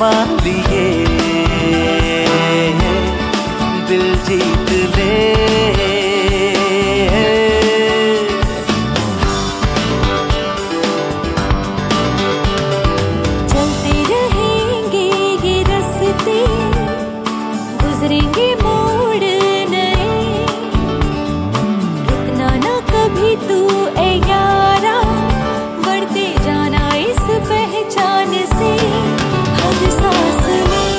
मान लिए, दिल जीत ले। चलते रहेंगे ये रास्ते, गुजरेंगे मोड़ नए, रुकना ना कभी तू ए यारा, बढ़ते जाना इस पहचान से। हर सांस में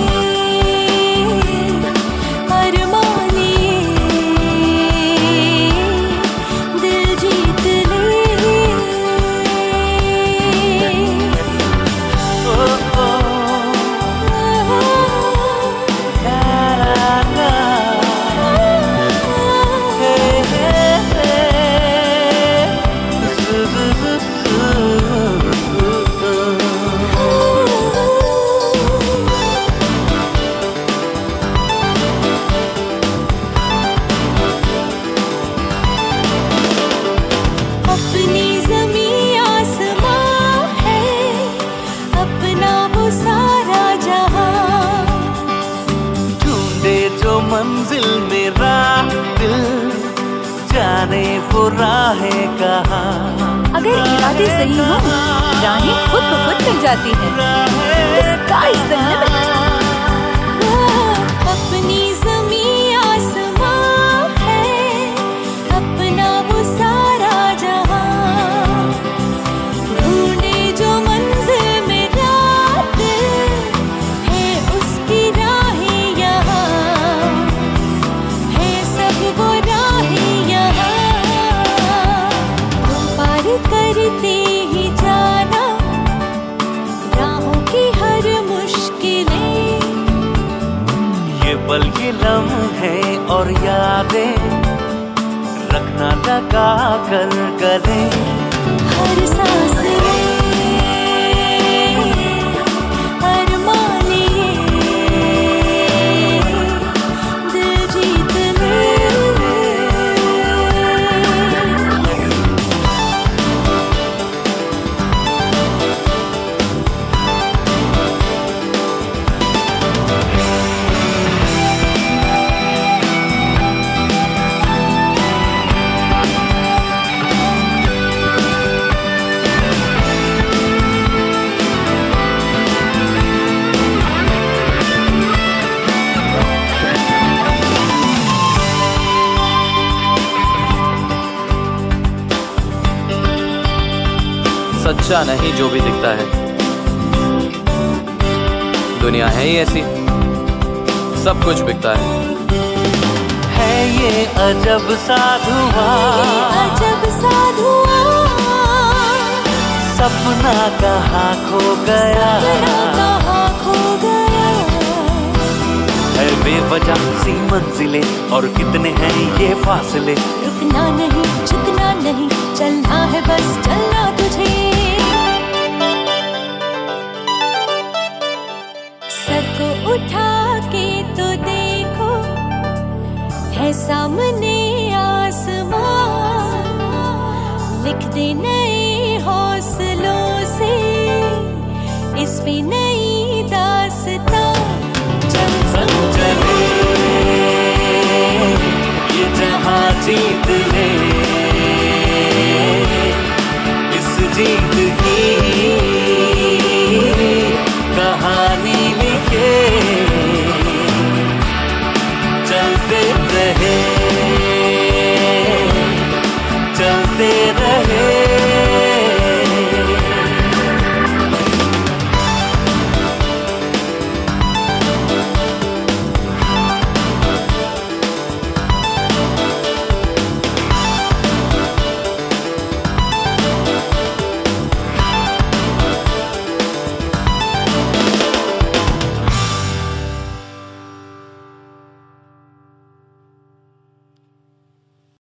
अरमान लिए, दिल जीत ले। ओ ओ ला ला ला, हे हे हे, जु जु जु जु। अपनी ज़मीं आसमां है, अपना वो सारा जहां। ढूंढे जो मंजिल मेरा दिल, जाने वो राहें कहाँ। अगर इरादे सही हो, राहें खुद ब खुद मिल जाती हैं। The sky is the limit. अपनी ज़मीं आसमां है, अपना वो सारा जहां। ढूंढे जो मंजिल मेरा दिल, है उसकी राहें यहाँ, है सब वो राहें यहाँ। तुम पार करते ही जाना राहों की हर मुश्किलें। ये पल ये लम्हे और यादें, रखना लगा कर गले। हर सांस में अरमान लिए, दिल जीत ले। सच्चा नहीं जो भी दिखता है, दुनिया है ही ऐसी, सब कुछ बिकता है ये अजब सा धुआं, अजब सा धुआं, सपना कहाँ खो गया, कहाँ खो गया। है बेवजह सी मंजिलें और कितने हैं ये फासले। रुकना नहीं, झुकना नहीं, चलना है बस चलना तुझे। सर को उठा के तो देखो, है सामने आसमां। लिख दे नए हौसलों से इस पे नई दास्तां। चल चले ये जहां जीत ले।